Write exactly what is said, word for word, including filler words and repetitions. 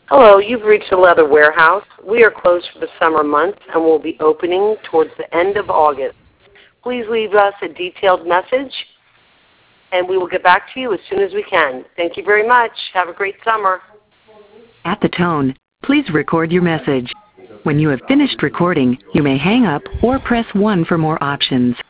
Hello, you've reached the Leather Warehouse. We are closed for the summer months and will be opening towards the end of August. Please leave us a detailed message, and we will get back to you as soon as we can. Thank you very much. Have a great summer. At the tone, please record your message. When you have finished recording, you may hang up or press one for more options.